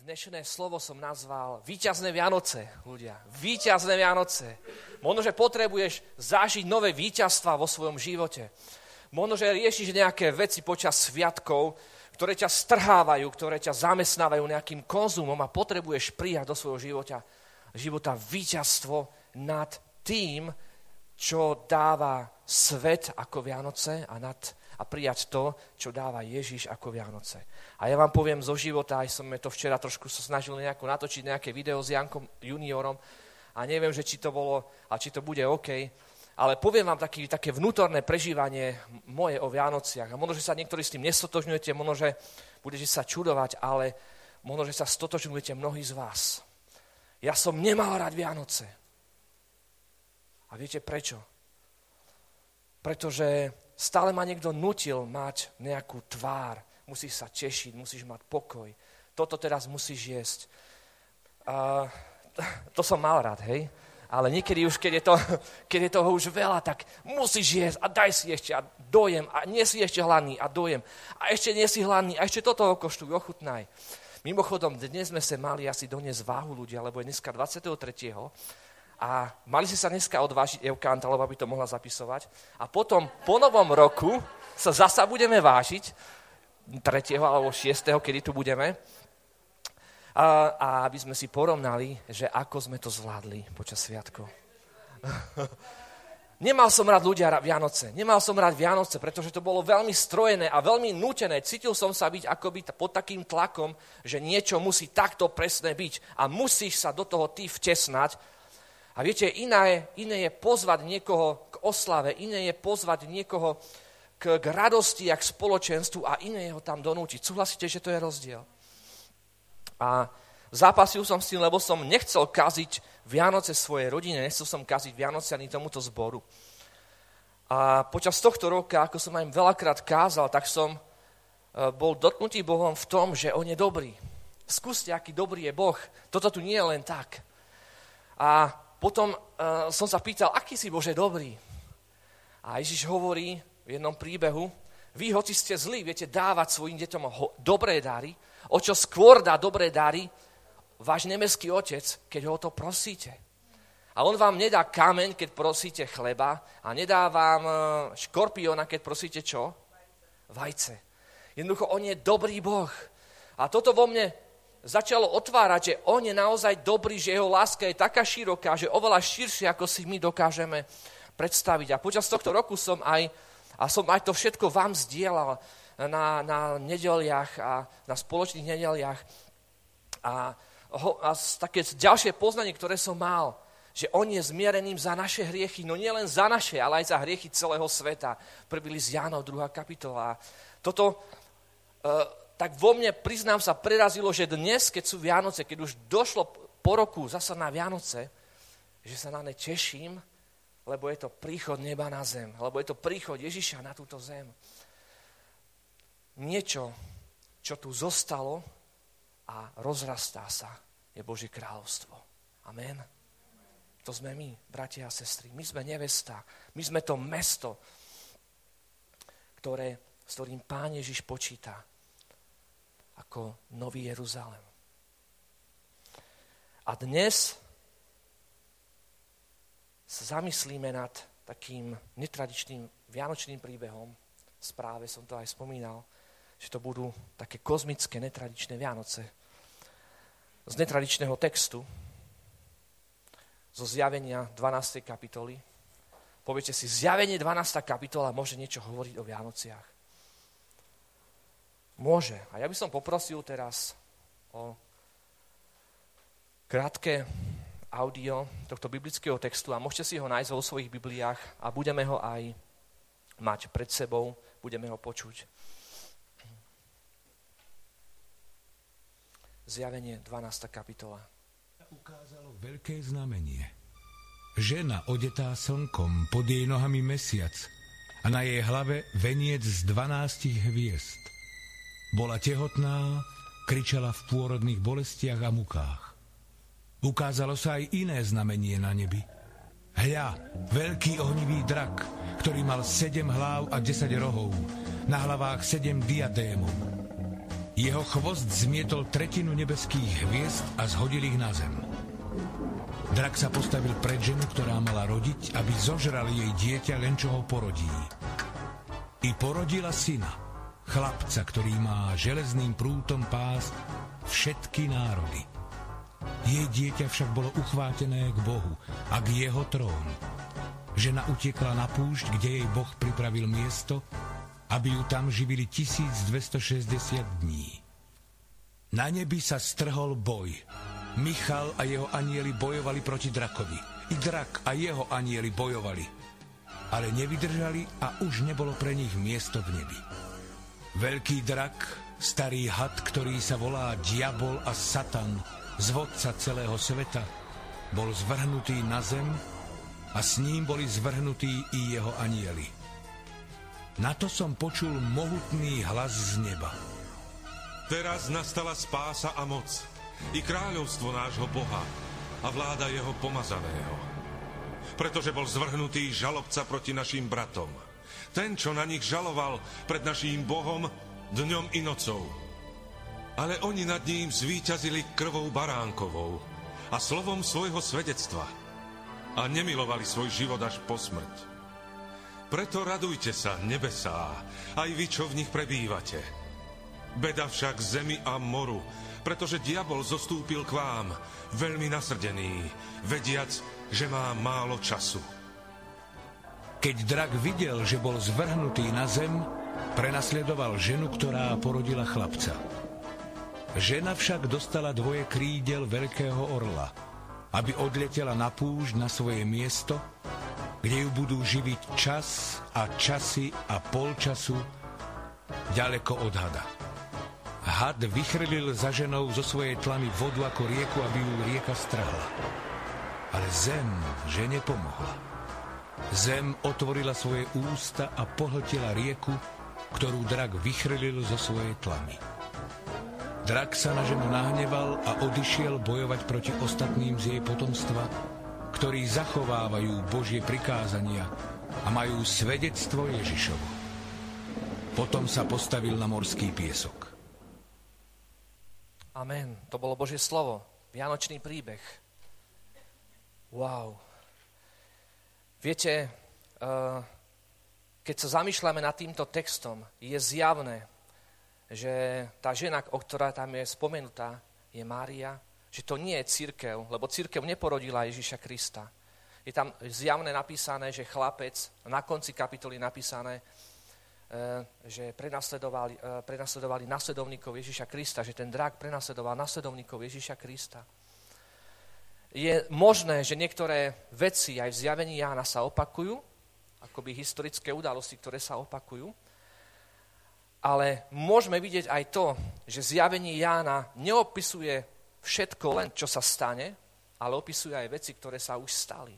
Dnešné slovo som nazval Víťazné Vianoce, ľudia. Víťazné Vianoce. Možno, že potrebuješ zažiť nové víťazstva vo svojom živote. Možno, že riešiš nejaké veci počas sviatkov, ktoré ťa strhávajú, ktoré ťa zamestnávajú nejakým konzumom a potrebuješ prijať do svojho života víťazstvo nad tým, čo dáva svet ako Vianoce a prijať to, čo dáva Ježiš ako Vianoce. A ja vám poviem zo života, aj som to včera trošku sa snažil natočiť nejaké video s Jankom juniorom a neviem, že či to bolo a či to bude OK, ale poviem vám také vnútorné prežívanie moje o Vianociach. A možno, že sa niektorí s tým nestotožňujete, možno, že budete sa čudovať, ale možno, že sa stotožňujete mnohí z vás. Ja som nemal rád Vianoce. A viete prečo? Pretože stále ma niekto nutil mať nejakú tvár. Musíš sa tešiť, musíš mať pokoj. Toto teraz musíš jesť. To som mal rád, hej? Ale niekedy už, keď je toho už veľa, tak musíš jesť a daj si ešte a dojem a nie si ešte hladný a dojem. A ešte nie si hladný a ešte toto okoštuj, ochutnaj. Mimochodom, dnes sme sa mali asi doniesť váhu ľudia, lebo je dneska 23. A mali ste sa dneska odvážiť Evkanta, lebo aby to mohla zapisovať. A potom po novom roku sa zasa budeme vážiť 3. alebo 6. kedy tu budeme. A aby sme si porovnali, že ako sme to zvládli počas sviatkov. Nemal som rád ľudia Vianoce. Nemal som rád Vianoce, pretože to bolo veľmi strojené a veľmi nútené. Cítil som sa byť akoby pod takým tlakom, že niečo musí takto presné byť. A musíš sa do toho ty vtesnať. A viete, iné je pozvať niekoho k oslave, iné je pozvať niekoho k radosti a k spoločenstvu a iné je ho tam donútiť. Súhlasíte, že to je rozdiel? A zápasil som s tým, lebo som nechcel kaziť Vianoce svojej rodine, nechcel som kaziť Vianoce ani tomuto zboru. A počas tohto roka, ako som im veľakrát kázal, tak som bol dotknutý Bohom v tom, že on je dobrý. Skúste, aký dobrý je Boh. Toto tu nie je len tak. A potom som sa pýtal, aký si Bože dobrý. A Ježiš hovorí v jednom príbehu, vy, hoci ste zlí, viete dávať svojim deťom dobré dary, o čo skôr dá dobré dary váš nebeský Otec, keď ho o to prosíte. A on vám nedá kameň, keď prosíte chleba a nedá vám škorpióna, keď prosíte čo? Vajce. Jednoducho, on je dobrý Boh. A toto vo mne začalo otvárať, že on je naozaj dobrý, že jeho láska je taká široká, že oveľa širšia, ako si my dokážeme predstaviť. A počas tohto roku som aj to všetko vám zdieľal na nedeliach a na spoločných nedeliach. A také ďalšie poznanie, ktoré som mal, že on je zmiereným za naše hriechy, no nie len za naše, ale aj za hriechy celého sveta. Prvý list Jánov, 2. kapitola. Toto tak vo mne, priznám sa, prerazilo, že dnes, keď sú Vianoce, keď už došlo po roku zasa na Vianoce, že sa na ne teším, lebo je to príchod neba na zem, lebo je to príchod Ježiša na túto zem. Niečo, čo tu zostalo a rozrastá sa, je Božie kráľovstvo. Amen. To sme my, bratia a sestry. My sme nevesta. My sme to mesto, s ktorým Pán Ježiš počíta ako Nový Jeruzalém. A dnes sa zamyslíme nad takým netradičným vianočným príbehom. V správe som to aj spomínal, že to budú také kozmické, netradičné Vianoce. Z netradičného textu, zo Zjavenia 12. kapitoly. Poviete si, Zjavenie 12. kapitola môže niečo hovoriť o Vianociach. Môže. A ja by som poprosil teraz o krátke audio tohto biblického textu a môžete si ho nájsť vo svojich Bibliách a budeme ho aj mať pred sebou, budeme ho počuť. Zjavenie 12. kapitola. Ukázalo veľké znamenie. Žena odetá slnkom, pod jej nohami mesiac a na jej hlave veniec z 12 hviezd. Bola tehotná, kričala v pôrodných bolestiach a mukách. Ukázalo sa aj iné znamenie na nebi. Hľa, veľký ohnivý drak, ktorý mal 7 hlav a 10 rohov, na hlavách 7 diadémov. Jeho chvost zmietol tretinu nebeských hviezd a zhodil ich na zem. Drak sa postavil pred ženu, ktorá mala rodiť, aby zožral jej dieťa, len čo ho porodí. I porodila syna, chlapca, ktorý má železným prútom pásť všetky národy. Jej dieťa však bolo uchvátené k Bohu a k jeho trónu. Žena utiekla na púšť, kde jej Boh pripravil miesto, aby ju tam živili 1260 dní. Na nebi sa strhol boj. Michal a jeho anjeli bojovali proti drakovi. I drak a jeho anjeli bojovali. Ale nevydržali a už nebolo pre nich miesto v nebi. Veľký drak, starý had, ktorý sa volá Diabol a Satan, zvodca celého sveta, bol zvrhnutý na zem a s ním boli zvrhnutí i jeho anjeli. Na to som počul mohutný hlas z neba. Teraz nastala spása a moc, i kráľovstvo nášho Boha a vláda jeho pomazaného. Pretože bol zvrhnutý žalobca proti našim bratom. Ten, čo na nich žaloval pred naším Bohom dňom i nocou. Ale oni nad ním zvíťazili krvou baránkovou a slovom svojho svedectva a nemilovali svoj život až po smrť. Preto radujte sa, nebesá, aj vy, čo v nich prebývate. Beda však zemi a moru, pretože diabol zostúpil k vám, veľmi nasrdený, vediac, že má málo času. Keď drak videl, že bol zvrhnutý na zem, prenasledoval ženu, ktorá porodila chlapca. Žena však dostala 2 krídel veľkého orla, aby odletela na púšť na svoje miesto, kde ju budú živiť čas a časy a polčasu ďaleko od hada. Had vychrlil za ženou zo svojej tlamy vodu ako rieku, aby ju rieka strhla. Ale zem žene pomohla. Zem otvorila svoje ústa a pohltila rieku, ktorú drak vychrlil zo svojej tlamy. Drak sa na ženu nahneval a odišiel bojovať proti ostatným z jej potomstva, ktorí zachovávajú Božie prikázania a majú svedectvo Ježišovo. Potom sa postavil na morský piesok. Amen. To bolo Božie slovo. Vianočný príbeh. Wow. Viete, keď sa zamýšľame nad týmto textom, je zjavné, že tá žena, o ktorá tam je spomenutá, je Mária, že to nie je cirkev, lebo cirkev neporodila Ježiša Krista. Je tam zjavne napísané, že chlapec, na konci kapitoly napísané, že prenasledovali nasledovníkov Ježiša Krista, že ten drak prenasledoval nasledovníkov Ježiša Krista. Je možné, že niektoré veci aj v zjavení Jána sa opakujú, akoby historické udalosti, ktoré sa opakujú, ale môžeme vidieť aj to, že zjavenie Jána neopisuje všetko len, čo sa stane, ale opisuje aj veci, ktoré sa už stali.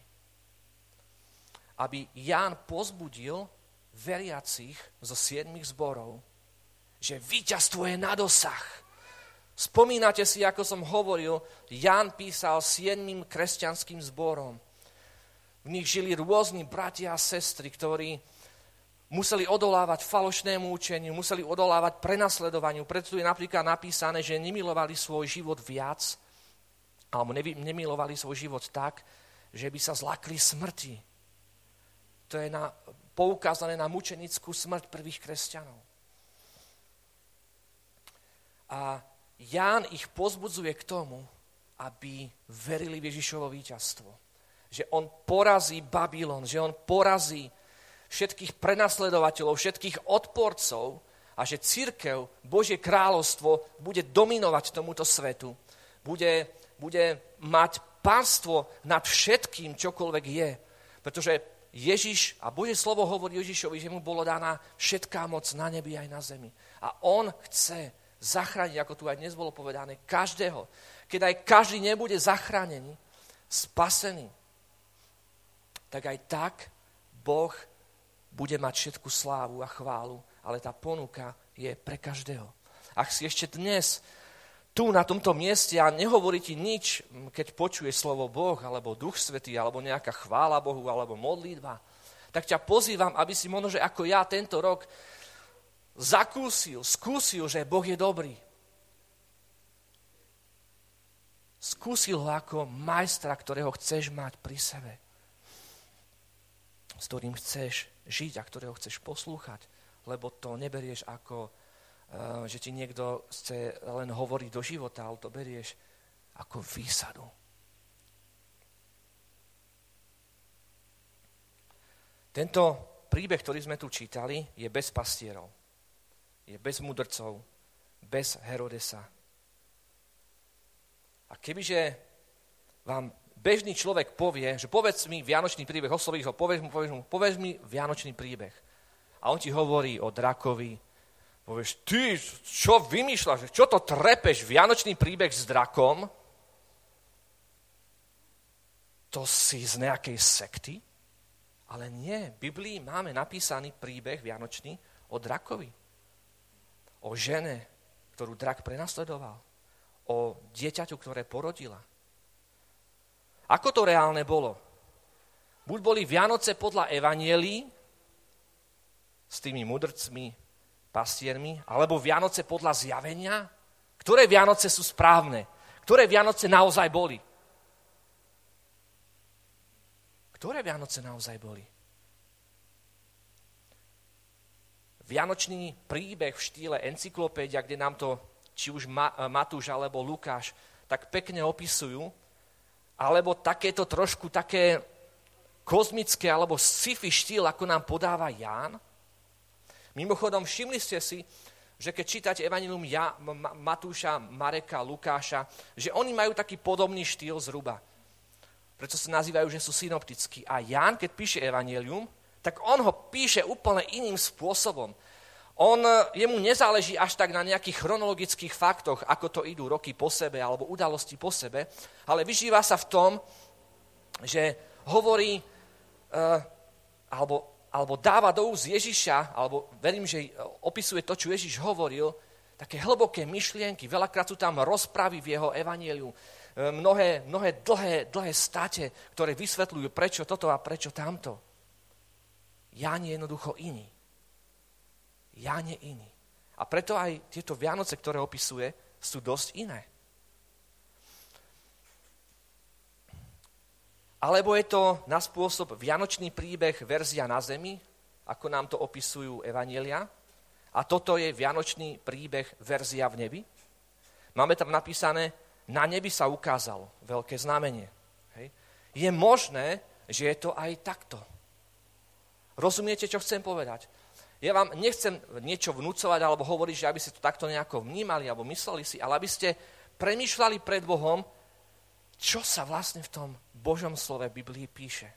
Aby Ján pozbudil veriacich zo 7 zborov, že víťazstvo je na dosah. Spomínate si, ako som hovoril, Ján písal 7 kresťanským zborom. V nich žili rôzni bratia a sestry, ktorí museli odolávať falošnému učeniu, museli odolávať prenasledovaniu. Preto je napríklad napísané, že nemilovali svoj život viac, alebo nemilovali svoj život tak, že by sa zlakli smrti. To je poukázané na mučenickú smrť prvých kresťanov. A Ján ich pozbudzuje k tomu, aby verili v Ježišovo víťazstvo. Že on porazí Babylon, že on porazí všetkých prenasledovateľov, všetkých odporcov a že cirkev, Božie kráľovstvo bude dominovať tomuto svetu. Bude mať pánstvo nad všetkým, čokoľvek je. Pretože Ježiš a Božie slovo hovorí Ježišovi, že mu bolo daná všetká moc na nebi aj na zemi. A on chce zachrániť, ako tu aj dnes bolo povedané, každého. Keď aj každý nebude zachránený, spasený, tak aj tak Boh bude mať všetku slávu a chválu, ale tá ponuka je pre každého. Ak si ešte dnes tu na tomto mieste a nehovorí ti nič, keď počuješ slovo Boh, alebo Duch Svätý, alebo nejaká chvála Bohu, alebo modlitba, tak ťa pozývam, aby si možno, že ako ja tento rok skúsil, že Boh je dobrý. skúsil ho ako majstra, ktorého chceš mať pri sebe. S ktorým chceš žiť a ktorého chceš poslúchať. Lebo to neberieš ako, že ti niekto chce len hovoriť do života, ale to berieš ako výsadu. Tento príbeh, ktorý sme tu čítali, je bez pastierov. Je bez mudrcov, bez Herodesa. A kebyže vám bežný človek povie, že povedz mi vianočný príbeh, oslovíš ho, povedz mi vianočný príbeh. A on ti hovorí o drakovi, povieš, ty, čo vymýšľaš, čo to trepeš, vianočný príbeh s drakom? To si z nejakej sekty? Ale nie, v Biblii máme napísaný príbeh vianočný o drakovi. O žene, ktorú drak prenasledoval. O dieťaťu, ktoré porodila. Ako to reálne bolo? Buď boli Vianoce podľa evanielí s tými mudrcmi, pastiermi, alebo Vianoce podľa zjavenia? Ktoré Vianoce sú správne? Ktoré Vianoce naozaj boli? Ktoré Vianoce naozaj boli? Vianočný príbeh v štýle encyklopédia, kde nám to či už Matúš alebo Lukáš tak pekne opisujú, alebo takéto trošku také kozmické alebo sci-fi štýl, ako nám podáva Ján. Mimochodom, všimli ste si, že keď čítate evanjelium Matúša, Mareka, Lukáša, že oni majú taký podobný štýl zhruba. Preto sa nazývajú, že sú synoptickí. A Ján, keď píše evanjelium, tak on ho píše úplne iným spôsobom. Jemu nezáleží až tak na nejakých chronologických faktoch, ako to idú roky po sebe alebo udalosti po sebe, ale vyžíva sa v tom, že hovorí alebo dáva do úst Ježiša, alebo verím, že opisuje to, čo Ježiš hovoril, také hlboké myšlienky, veľakrát sú tam rozpravy v jeho evanjeliu, mnohé dlhé state, ktoré vysvetľujú, prečo toto a prečo tamto. Ján je jednoducho iný. Ján je iný. A preto aj tieto Vianoce, ktoré opisuje, sú dosť iné. Alebo je to na spôsob vianočný príbeh verzia na zemi, ako nám to opisujú evanjelia, a toto je vianočný príbeh verzia v nebi. Máme tam napísané, na nebi sa ukázalo veľké znamenie. Hej. Je možné, že je to aj takto. Rozumiete, čo chcem povedať? Ja vám nechcem niečo vnúcovať alebo hovoriť, že aby ste to takto nejako vnímali alebo mysleli si, ale aby ste premýšľali pred Bohom, čo sa vlastne v tom Božom slove Biblii píše.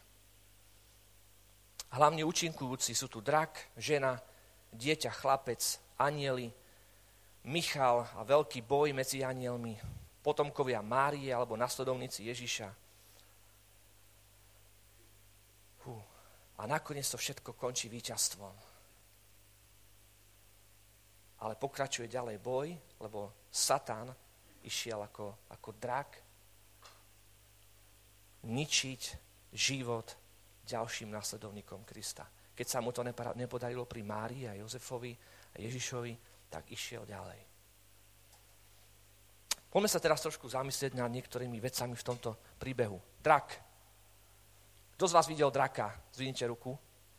Hlavne účinkujúci sú tu drak, žena, dieťa, chlapec, anjeli, Michal a veľký boj medzi anjelmi, potomkovia Márie alebo nasledovníci Ježiša. A nakoniec to všetko končí víťazstvom. Ale pokračuje ďalej boj, lebo Satan išiel ako drak ničiť život ďalším nasledovníkom Krista. Keď sa mu to nepodarilo pri Márii a Jozefovi a Ježišovi, tak išiel ďalej. Poďme sa teraz trošku zamyslieť nad niektorými vecami v tomto príbehu. Drak. Kto z vás videl draka? Zvinite ruku.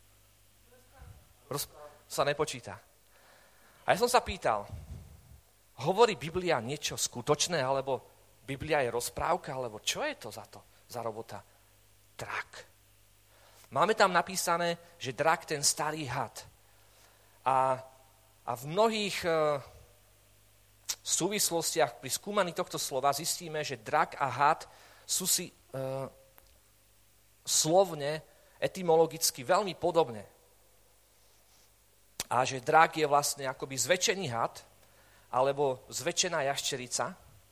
Sa nepočíta. A ja som sa pýtal, hovorí Biblia niečo skutočné, alebo Biblia je rozprávka, alebo čo je to za robota? Drak. Máme tam napísané, že drak ten starý had. A v mnohých súvislostiach pri skúmaní tohto slova zistíme, že drak a had sú si slovne, etymologicky veľmi podobné. A že drak je vlastne akoby zväčšený had, alebo zväčšená jaščerica.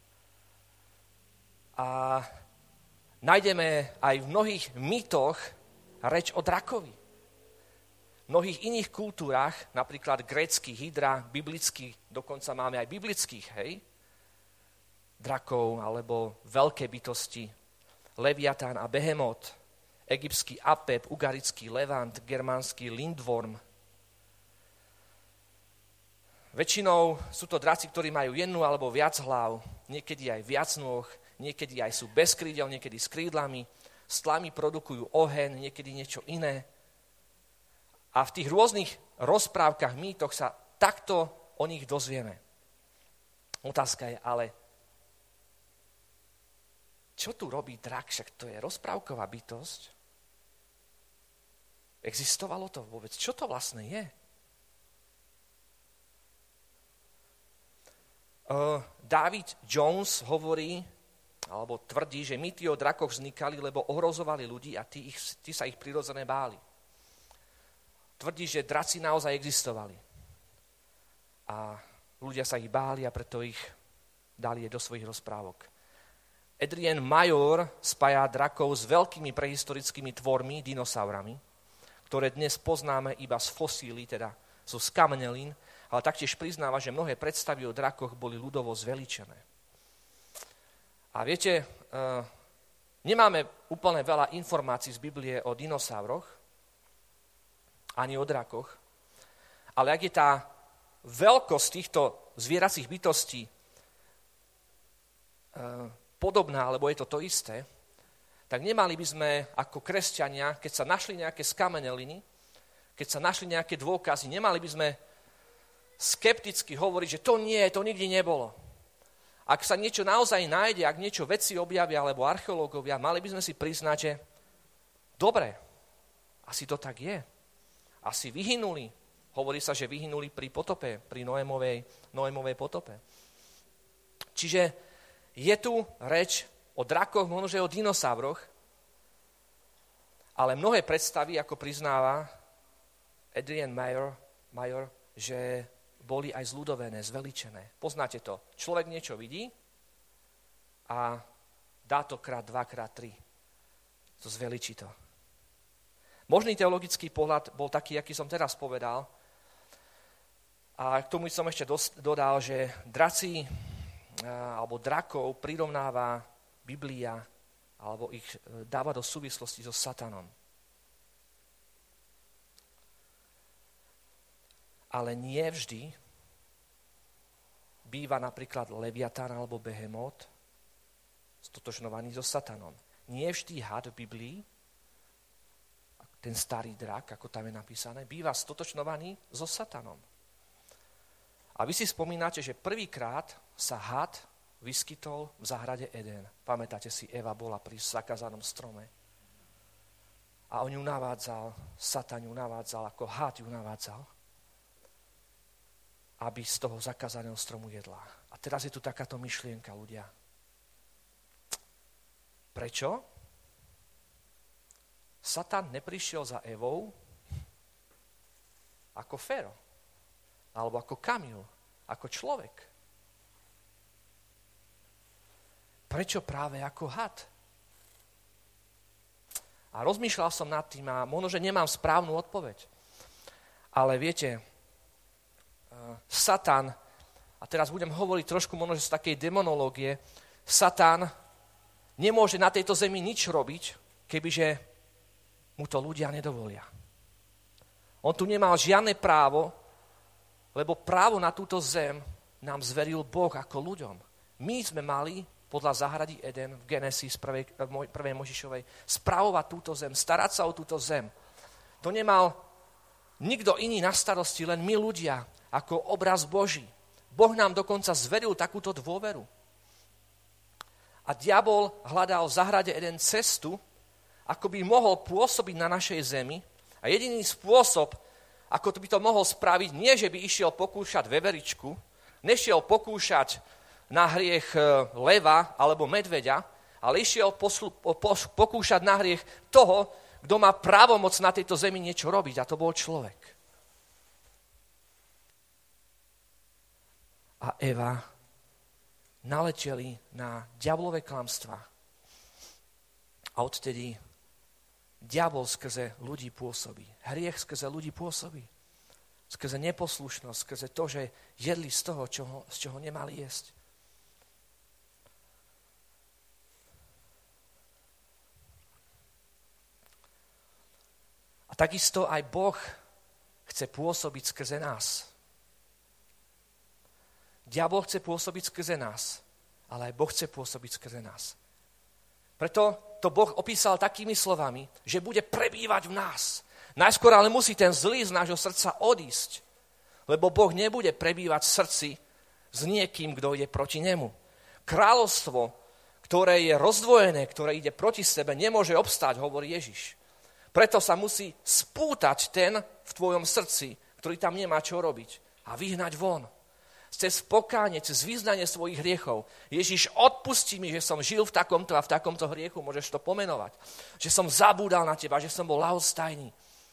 A nájdeme aj v mnohých mýtoch reč o drakovi. V mnohých iných kultúrach, napríklad grécky hydra, biblický, dokonca máme aj biblických, hej, drakov, alebo veľké bytosti, Leviatán a Behemot, egyptský Apep, ugarický Levant, germánsky Lindworm. Väčšinou sú to draci, ktorí majú jednu alebo viac hlav, niekedy aj viac nôh, niekedy aj sú bez krídel, niekedy s krídlami, s tlami produkujú oheň, niekedy niečo iné. A v tých rôznych rozprávkach, mýtoch sa takto o nich dozvieme. Otázka je, ale čo tu robí drak? Však to je rozprávková bytosť. Existovalo to vôbec? Čo to vlastne je? David Jones hovorí, alebo tvrdí, že mýty o drakoch vznikali, lebo ohrozovali ľudí a tí sa ich prirodzené báli. Tvrdí, že draci naozaj existovali. A ľudia sa ich báli a preto ich dali do svojich rozprávok. Adrian Major spája drakov s veľkými prehistorickými tvormi, dinosaurami, ktoré dnes poznáme iba z fosílií, teda zo skamenelín, ale taktiež priznáva, že mnohé predstavy o drakoch boli ľudovo zveličené. A viete, nemáme úplne veľa informácií z Biblie o dinosauroch, ani o drakoch, ale ak je tá veľkosť týchto zvieracích bytostí podobná, alebo je to isté, tak nemali by sme ako kresťania, keď sa našli nejaké skameneliny, keď sa našli nejaké dôkazy, nemali by sme skepticky hovoriť, že to nie, to nikdy nebolo. Ak sa niečo naozaj nájde, ak niečo vedci objavia alebo archeológovia, mali by sme si priznať, že dobre, asi to tak je. Asi vyhynuli. Hovorí sa, že vyhynuli pri potope, pri Noémovej potope. Čiže je tu reč o drakoch, možno že o dinosauroch, ale mnohé predstavy, ako priznáva Adrian Major, že boli aj zľudovené, zveličené. Poznáte to. Človek niečo vidí a dá to krát 2, krát 3. To zveličí to. Možný teologický pohľad bol taký, aký som teraz povedal. A k tomu som ešte dodal, že draci alebo drakov prirovnáva Biblia alebo ich dáva do súvislosti so satanom. Ale nie vždy býva napríklad Leviatán alebo Behemot stotožňovaný so satanom. Nie vždy had v Biblii, ten starý drak, ako tam je napísané, býva stotočňovaný so satanom. A vy si spomínate, že prvýkrát sa had vyskytol v záhrade Eden. Pamätáte si, Eva bola pri zakázanom strome. A on ju navádzal, Satan ju navádzal, ako had ju navádzal, aby z toho zakázaného stromu jedla. A teraz je tu takáto myšlienka, ľudia. Prečo? Satan neprišiel za Evou ako Fero, alebo ako Kamil, ako človek. Prečo práve ako had? A rozmýšľal som nad tým a možno, že nemám správnu odpoveď. Ale viete, Satan, a teraz budem hovoriť trošku možno, že z takej demonológie, Satan nemôže na tejto zemi nič robiť, kebyže mu to ľudia nedovolia. On tu nemal žiadne právo, lebo právo na túto zem nám zveril Boh ako ľuďom. My sme mali podľa záhrady Eden v Genesis 1. Možišovej spravovať túto zem, starať sa o túto zem. To nemal nikto iný na starosti, len my ľudia, ako obraz Boží. Boh nám dokonca zveril takúto dôveru. A diabol hľadal v záhrade Eden cestu, ako by mohol pôsobiť na našej zemi. A jediný spôsob, ako by to mohol spraviť, nie že by išiel pokúšať veveričku, nešiel pokúšať na hriech leva alebo medveďa, ale išiel pokúšať na hriech toho, kto má právomoc na tejto zemi niečo robiť, a to bol človek. A Eva naleteli na diablové klamstvá. A odtedy diabol skrze ľudí pôsobí. Hriech skrze ľudí pôsobí. Skrze neposlušnosť, skrze to, že jedli z toho, z čoho nemali jesť. A takisto aj Boh chce pôsobiť skrze nás. Diabol chce pôsobiť skrze nás. ale aj Boh chce pôsobiť skrze nás. Preto to Boh opísal takými slovami, že bude prebývať v nás. Najskôr ale musí ten zlý z nášho srdca odísť, lebo Boh nebude prebývať v srdci s niekým, kto ide proti nemu. Kráľovstvo, ktoré je rozdvojené, ktoré ide proti sebe, nemôže obstáť, hovorí Ježiš. Preto sa musí spútať ten v tvojom srdci, ktorý tam nemá čo robiť a vyhnať von. Cez pokánie, cez vyznanie svojich hriechov. Ježiš, odpustí mi, že som žil v takomto a v takomto hriechu, môžeš to pomenovať. Že som zabúdal na teba, že som bol ľahostajný.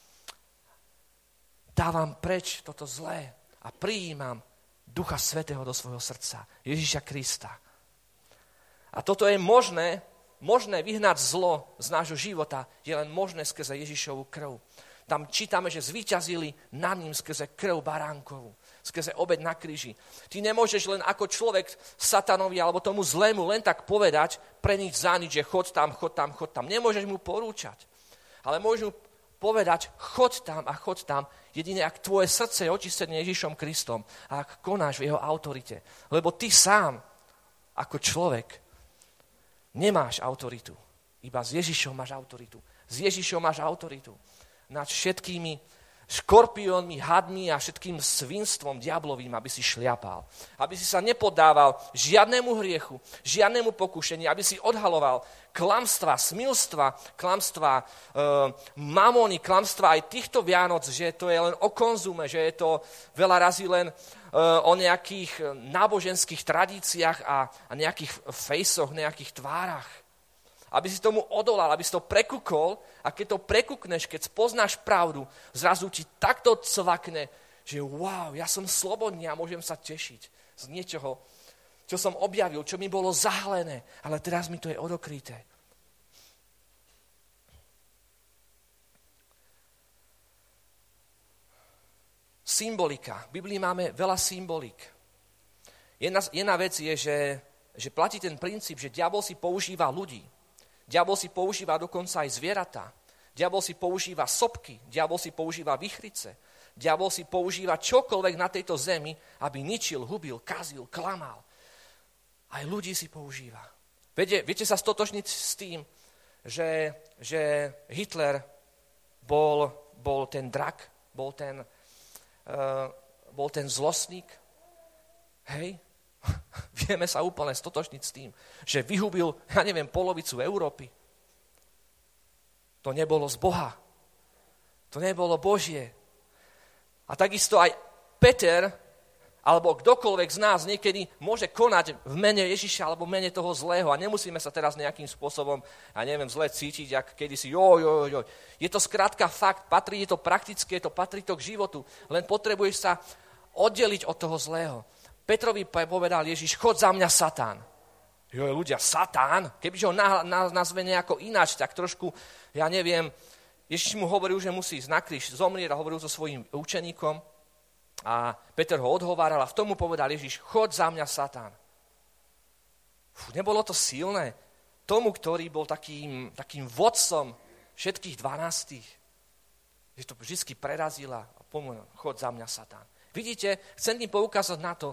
Dávam preč toto zlé a prijímam Ducha Svätého do svojho srdca. Ježiša Krista. A toto je možné vyhnať zlo z nášho života, je len možné skrze Ježišovu krv. Tam čítame, že zvíťazili nad ním skrze krv baránkovú, skrze obeť na kríži. Ty nemôžeš len ako človek satanovi alebo tomu zlému len tak povedať pre nič za nič, že chod tam. Nemôžeš mu porúčať, ale môžeš mu povedať chod tam, jedine ak tvoje srdce je očistené Ježišom Kristom a ak konáš v jeho autorite. Lebo ty sám ako človek nemáš autoritu. Iba s Ježišom máš autoritu. S Ježišom máš autoritu nad všetkými škorpiónmi, hadmi a všetkým svinstvom diablovým, aby si šliapal. Aby si sa nepodával žiadnemu hriechu, žiadnemu pokušeniu, aby si odhaloval klamstva, smilstva, klamstva mamóny, klamstva aj týchto Vianoc, že to je len o konzume, že je to veľa razy len o nejakých náboženských tradíciách a nejakých fejsoch, nejakých tvárach. Aby si tomu odolal, aby si to prekukol a keď to prekukneš, keď spoznáš pravdu, zrazu ti takto cvakne, že wow, ja som slobodný a môžem sa tešiť z niečoho, čo som objavil, čo mi bolo zahalené, ale teraz mi to je odokryté. Symbolika. V Biblii máme veľa symbolík. Jedna vec je, že platí ten princíp, že diabol si používa ľudí. Diabol si používa dokonca aj zvieratá. Diabol si používa sopky. Diabol si používa vichrice. Diabol si používa čokoľvek na tejto zemi, aby ničil, hubil, kazil, klamal. Aj ľudí si používa. Viete sa stotožniť s tým, že Hitler bol ten drak, bol ten zlostník? Hej? Vieme sa úplne stotožniť s tým, že vyhubil, polovicu Európy. To nebolo z Boha. To nebolo Božie. A takisto aj Peter, alebo kdokoľvek z nás niekedy môže konať v mene Ježiša alebo v mene toho zlého. A nemusíme sa teraz nejakým spôsobom, zle cítiť, jak kedysi, Je to skrátka fakt, je to praktické, patrí to k životu. Len potrebuješ sa oddeliť od toho zlého. Petrovi povedal Ježiš, chod za mňa Satán. Ľudia, Satán? Kebyže ho nazve nejako ináč, tak trošku, Ježiš mu hovoril, že musí ísť na kríž, zomrieť a hovoril so svojím učeníkom a Peter ho odhováral a v tomu povedal Ježiš, chod za mňa Satán. Nebolo to silné? Tomu, ktorý bol takým vodcom všetkých 12, že to vždy prerazila a povedal, chod za mňa Satán. Vidíte, chcem tým poukázať na to,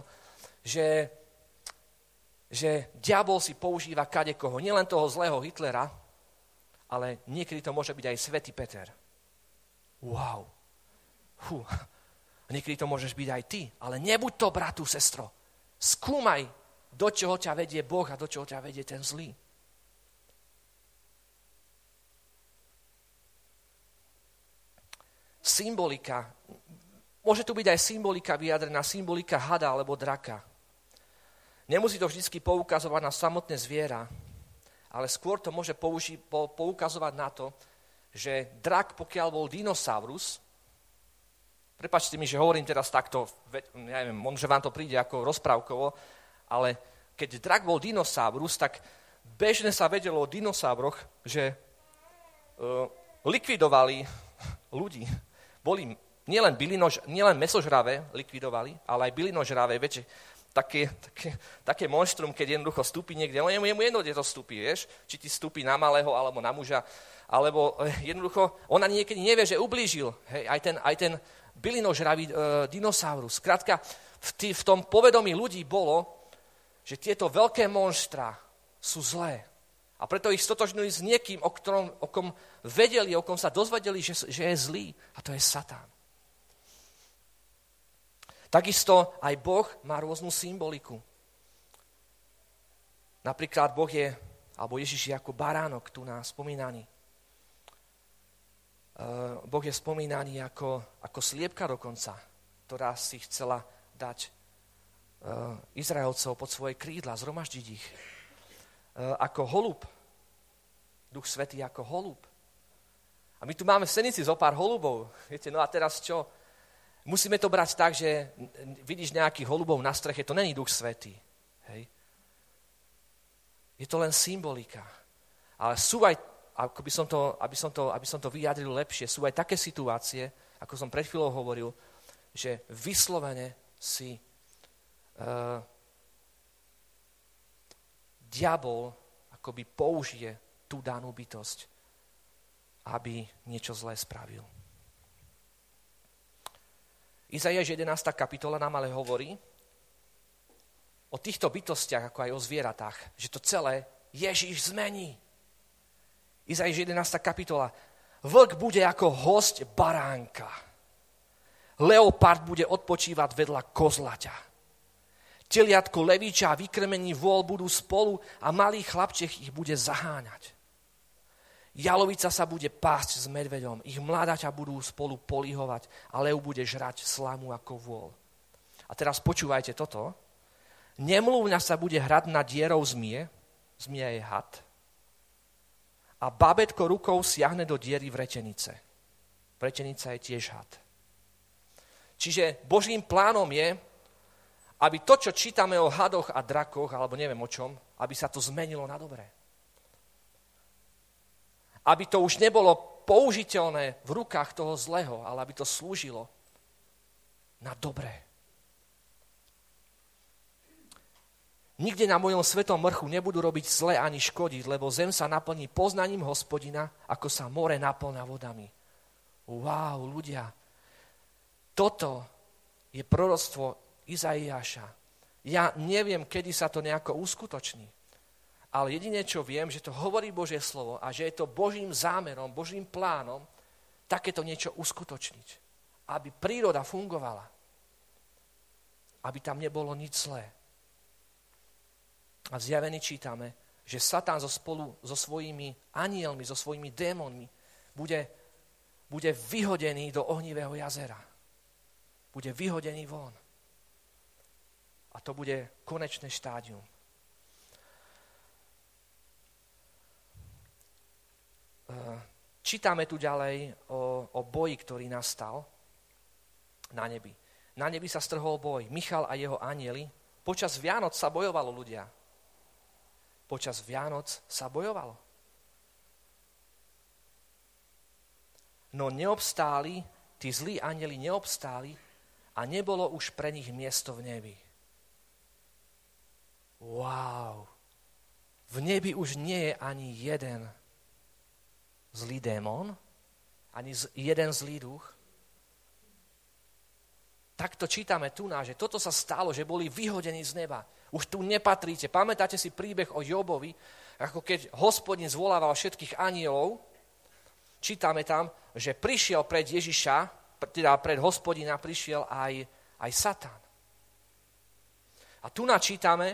že diabol si používa kadekoho, nielen toho zlého Hitlera, ale niekedy to môže byť aj svätý Peter. Wow. Niekedy to môžeš byť aj ty, ale nebuď to, bratu, sestro. Skúmaj, do čoho ťa vedie Boh a do čoho ťa vedie ten zlý. Symbolika. Môže tu byť aj symbolika vyjadrená, symbolika hada alebo draka. Nemusí to vždy poukazovať na samotné zviera, ale skôr to môže poukazovať na to, že drak, pokiaľ bol dinosaurus, prepáčte mi, že hovorím teraz takto, možno, že vám to príde ako rozprávkovo, ale keď drak bol dinosaurus, tak bežne sa vedelo o dinosauroch, že likvidovali ľudí. Boli nielen mäsožravé likvidovali, ale aj bylinožravé, viete, také monštrum, keď jednoducho vstúpi niekde, jemu jedno, kde to vstúpi, vieš, či ti vstúpi na malého, alebo na muža, alebo jednoducho, ona niekedy nevie, že ublížil, hej, aj ten bylinožravý dinosaurus. Skrátka, v tom povedomí ľudí bolo, že tieto veľké monštra sú zlé. A preto ich stotožňujú s niekým, o kom vedeli, o kom sa dozvedeli, že je zlý. A to je Satan. Takisto aj Boh má rôznu symboliku. Napríklad Boh je, alebo Ježiš je ako baránok tu na spomínaní. Boh je spomínaný ako sliepka dokonca, ktorá si chcela dať Izraelcov pod svoje krídla, zhromaždiť ich. Ako holub. Duch Svätý ako holub. A my tu máme v Senici zo pár holubov. Viete, no a teraz čo? Musíme to brať tak, že vidíš nejakých holubov na streche, to není Duch Svätý. Hej? Je to len symbolika. Ale sú aj, aby som to vyjadril lepšie, sú aj také situácie, ako som pred chvíľou hovoril, že vyslovene si diabol akoby použije tú danú bytosť, aby niečo zlé spravil. Izaiáš 11. kapitola nám ale hovorí o týchto bytostiach, ako aj o zvieratách, že to celé Ježiš zmení. Izaiáš 11. kapitola. Vlk bude ako hosť baránka. Leopard bude odpočívať vedľa kozlaťa. Teliatko levíča a vykrmení vôl budú spolu a malý chlapček ich bude zaháňať. Jalovica sa bude pásť s medveďom, ich mládaťa budú spolu polihovať a lev bude žrať slamu ako vôl. A teraz počúvajte toto. Nemluvňa sa bude hrať na dierou zmie, zmia je had, a bábätko rukou siahne do diery vretenice. Vretenica je tiež had. Čiže Božím plánom je, aby to, čo čítame o hadoch a drakoch, alebo neviem o čom, aby sa to zmenilo na dobré. Aby to už nebolo použiteľné v rukách toho zlého, ale aby to slúžilo na dobré. Nikde na mojom svetom vrchu nebudú robiť zle ani škodiť, lebo zem sa naplní poznaním Hospodina, ako sa more naplňa vodami. Wow, ľudia. Toto je proroctvo Izaiáša. Ja neviem, kedy sa to nejako uskutoční, ale jedine, čo viem, že to hovorí Božie slovo a že je to Božím zámerom, Božím plánom takéto niečo uskutočniť. Aby príroda fungovala. Aby tam nebolo nič zlé. A v Zjavení čítame, že Satan spolu so svojimi anielmi, so svojimi démonmi bude vyhodený do ohnivého jazera. Bude vyhodený von. A to bude konečné štádium. Čítame tu ďalej o boji, ktorý nastal na nebi. Na nebi sa strhol boj. Michal a jeho anjeli. Počas Vianoc sa bojovalo, ľudia. Počas Vianoc sa bojovalo. No neobstáli, tí zlí anjeli neobstáli a nebolo už pre nich miesto v nebi. Wow. V nebi už nie je ani jeden zlý démon, ani jeden zlý duch. Takto čítame tu, že toto sa stalo, že boli vyhodení z neba. Už tu nepatríte. Pamätáte si príbeh o Jobovi, ako keď Hospodin zvolával všetkých anielov. Čítame tam, že prišiel pred Ježiša, teda pred Hospodina prišiel aj Satan. A tu načítame,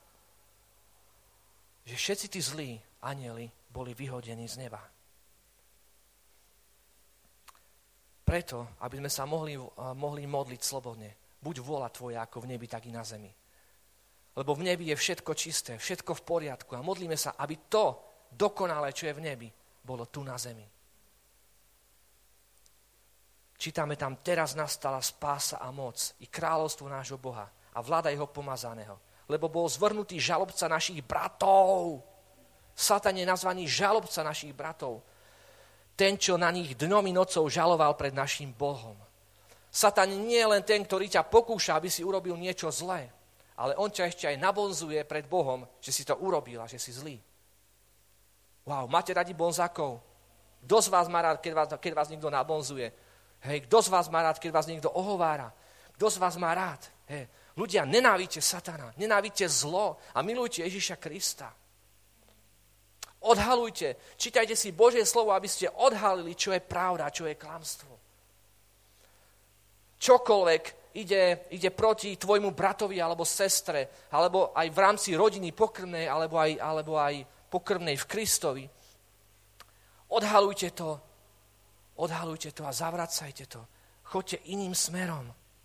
že všetci tí zlí anjeli boli vyhodení z neba. Preto, aby sme sa mohli modliť slobodne. Buď vôľa tvoja ako v nebi, tak i na zemi. Lebo v nebi je všetko čisté, všetko v poriadku. A modlíme sa, aby to dokonalé, čo je v nebi, bolo tu na zemi. Čítame tam, teraz nastala spása a moc i kráľovstvo nášho Boha a vláda jeho pomazaného. Lebo bol zvrhnutý žalobca našich bratov. Satan je nazvaný žalobca našich bratov. Ten, čo na nich dňom i nocou žaloval pred našim Bohom. Satan nie je len ten, ktorý ťa pokúša, aby si urobil niečo zlé, ale on ťa ešte aj nabonzuje pred Bohom, že si to urobil a že si zlý. Wow, máte radi bonzákov? Kto z vás má rád, keď vás niekto nabonzuje? Hej, kto z vás má rád, keď vás niekto ohovára? Kto z vás má rád? Hej, Ľudia, nenávidte satana, nenávidte zlo a milujte Ježiša Krista. Odhalujte, čítajte si Božie slovo, aby ste odhalili, čo je pravda, čo je klamstvo. Čokoľvek ide proti tvojmu bratovi alebo sestre, alebo aj v rámci rodiny pokrvnej, alebo aj pokrvnej v Kristovi. Odhalujte to a zavracajte to. Choďte iným smerom.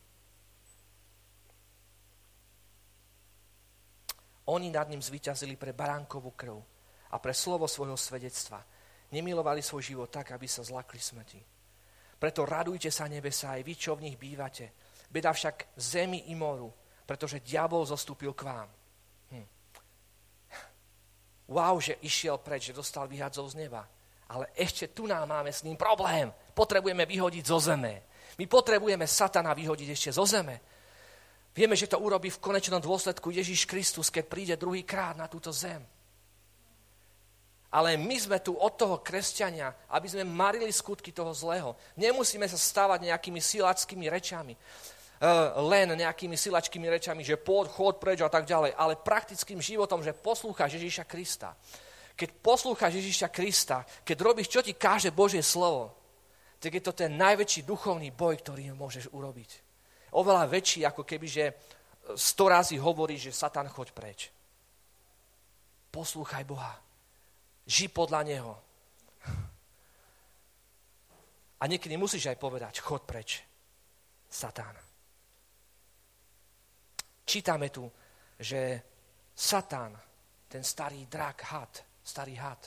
Oni nad ním zvíťazili pre baránkovú krv a pre slovo svojho svedectva. Nemilovali svoj život tak, aby sa zlakli smrti. Preto radujte sa, nebesá, aj vy, čo v nich bývate. Beda však zemi i moru, pretože diabol zostúpil k vám. Wow, že išiel preč, že dostal vyhadzov z neba. Ale ešte tu máme s ním problém. Potrebujeme vyhodiť zo zeme. My potrebujeme satana vyhodiť ešte zo zeme. Vieme, že to urobí v konečnom dôsledku Ježiš Kristus, keď príde druhýkrát na túto zem. Ale my sme tu od toho kresťania, aby sme marili skutky toho zlého. Nemusíme sa stávať nejakými silackými rečami, len nejakými silačkými rečami, že chod preč a tak ďalej, ale praktickým životom, že poslúchaš Ježiša Krista. Keď poslúchaš Ježiša Krista, keď robíš, čo ti káže Božie slovo, tak je to ten najväčší duchovný boj, ktorý môžeš urobiť. Oveľa väčší, ako keby, že 100 razy hovorí, že Satan, choď preč. Poslúchaj Boha. Ži podľa Neho. A niekedy musíš aj povedať, choď preč, Satan. Čítame tu, že Satan, ten starý drak, starý had,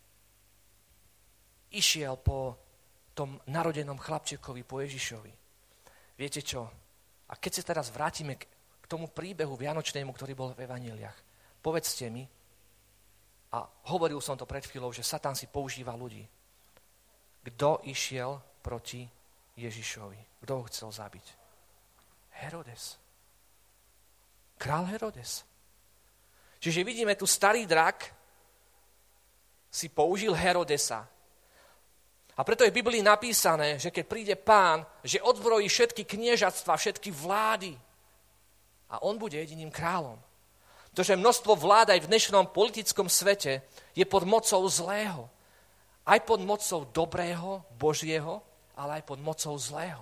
išiel po tom narodenom chlapčekovi, po Ježišovi. Viete čo? A keď sa teraz vrátime k tomu príbehu vianočnému, ktorý bol v evanjeliách, povedzte mi, a hovoril som to pred chvíľou, že Satan si používa ľudí. Kto išiel proti Ježišovi? Kto ho chcel zabiť? Herodes. Král Herodes. Čiže vidíme tu starý drak si použil Herodesa. A preto je v Biblii napísané, že keď príde Pán, že odzbrojí všetky kniežatstva, všetky vlády a on bude jediným kráľom. Pretože množstvo vlád aj v dnešnom politickom svete je pod mocou zlého. Aj pod mocou dobrého, Božieho, ale aj pod mocou zlého.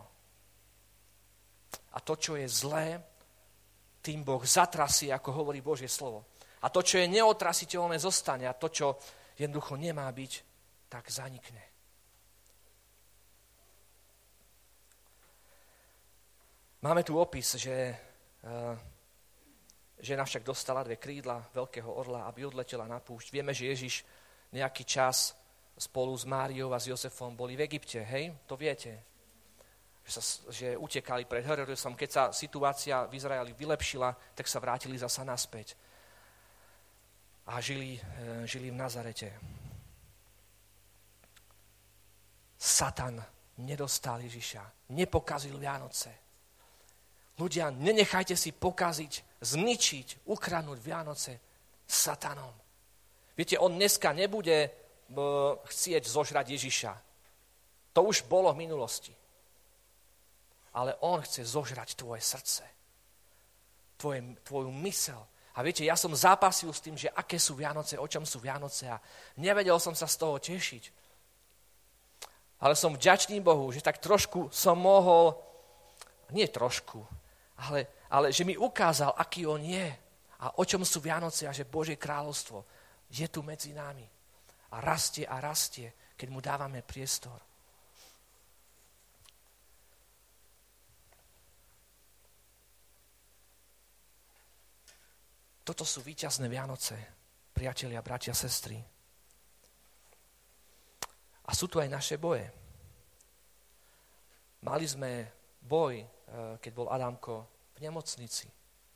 A to, čo je zlé, tým Boh zatrasí, ako hovorí Božie slovo. A to, čo je neotrasiteľné, zostane. A to, čo jednoducho nemá byť, tak zanikne. Máme tu opis, že žena však dostala 2 krídla veľkého orla, aby odletela na púšť. Vieme, že Ježiš nejaký čas spolu s Máriou a s Jozefom boli v Egypte, hej? To viete. Že utekali pred Herodesom. Keď sa situácia v Izraeli vylepšila, tak sa vrátili zasa naspäť. A žili v Nazarete. Satan nedostal Ježiša. Nepokazil Vianoce. Ľudia, nenechajte si pokaziť, zničiť, ukradnúť Vianoce Satanom. Viete, on dneska nebude chcieť zožrať Ježiša. To už bolo v minulosti. Ale on chce zožrať tvoje srdce. Tvoju mysel. A viete, ja som zápasil s tým, že aké sú Vianoce, o čom sú Vianoce a nevedel som sa z toho tešiť. Ale som vďačný Bohu, že tak trošku som mohol, nie trošku, ale že mi ukázal, aký on je a o čom sú Vianoce a že Božie kráľovstvo je tu medzi nami. A rastie, keď mu dávame priestor. Toto sú víťazné Vianoce, priatelia, bratia, sestry. A sú tu aj naše boje. Mali sme boj, keď bol Adamko v nemocnici.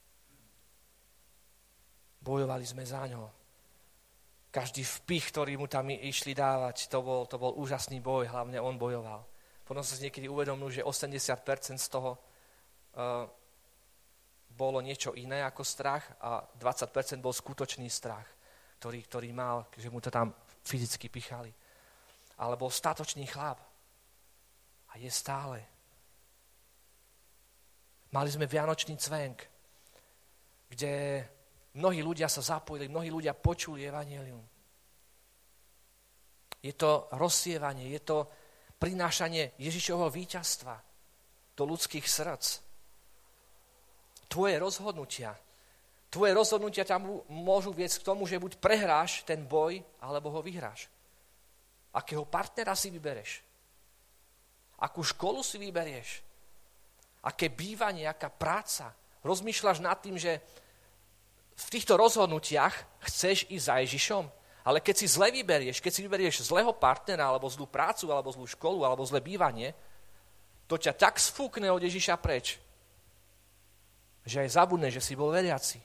Bojovali sme za ňo. Každý vpich, ktorý mu tam išli dávať, to bol úžasný boj, hlavne on bojoval. Potom som si niekedy uvedomil, že 80% z toho bolo niečo iné ako strach a 20% bol skutočný strach, ktorý mal, že mu to tam fyzicky pichali. Ale bol statočný chlap. A je stále. Mali sme vianočný cvenk. kde mnohí ľudia sa zapojili, mnohí ľudia počuli evanjelium. Je to rozsievanie, je to prinášanie Ježišovho víťazstva do ľudských srdc. Tvoje rozhodnutia ťa môžu viesť k tomu, že buď prehráš ten boj, alebo ho vyhráš. Akého partnera si vybereš? Akú školu si vyberieš? Aké bývanie, aká práca? Rozmýšľaš nad tým, že v týchto rozhodnutiach chceš ísť za Ježišom, ale keď si zle vyberieš, keď si vyberieš zlého partnera, alebo zlú prácu, alebo zlú školu, alebo zlé bývanie, to ťa tak sfúkne od Ježiša preč, že aj zabudneš, že si bol veriaci.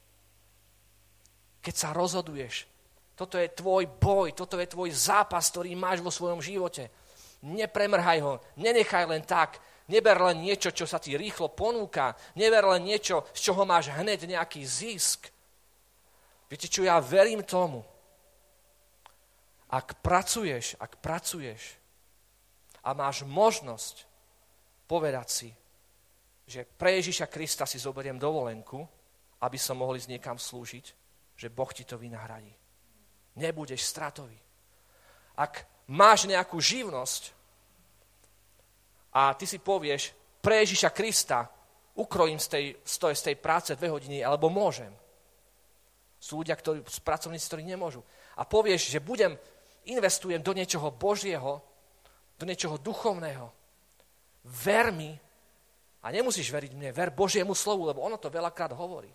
Keď sa rozhoduješ, toto je tvoj boj, toto je tvoj zápas, ktorý máš vo svojom živote. Nepremrhaj ho, nenechaj len tak, neber len niečo, čo sa ti rýchlo ponúka, neber len niečo, z čoho máš hneď nejaký zisk. Viete čo, ja verím tomu, ak pracuješ a máš možnosť povedať si, že pre Ježiša Krista si zoberiem dovolenku, aby som mohol ísť niekam slúžiť, že Boh ti to vynahradí. Nebudeš stratový. Ak máš nejakú živnosť a ty si povieš, pre Ježiša Krista ukrojím z tej práce 2 hodiny, alebo môžem. Sú ľudia, pracovníci, ktorí nemôžu. A povieš, že investujem do niečoho Božieho, do niečoho duchovného. Ver mi, a nemusíš veriť mne, ver Božiemu slovu, lebo ono to veľakrát hovorí.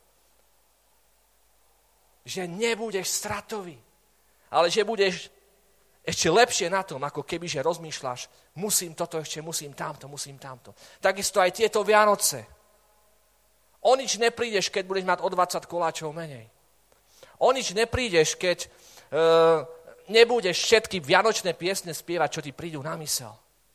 Že nebudeš stratový, ale že budeš ešte lepšie na tom, ako keby, že rozmýšľaš, musím toto ešte, musím tamto. Takisto aj tieto Vianoce. O nič neprídeš, keď budeš mať o 20 koláčov menej. O nič neprídeš, keď nebudeš všetky vianočné piesne spievať, čo ti prídu na mysel.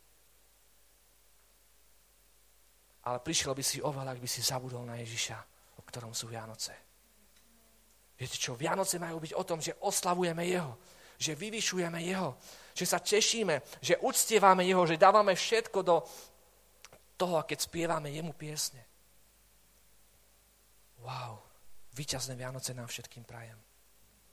Ale prišiel by si oveľa, ak by si zabudol na Ježiša, o ktorom sú Vianoce. Viete čo, Vianoce majú byť o tom, že oslavujeme Jeho, že vyvyšujeme Jeho, že sa tešíme, že uctievame Jeho, že dávame všetko do toho, keď spievame Jemu piesne. Wow, víťazné Vianoce nám všetkým prajem.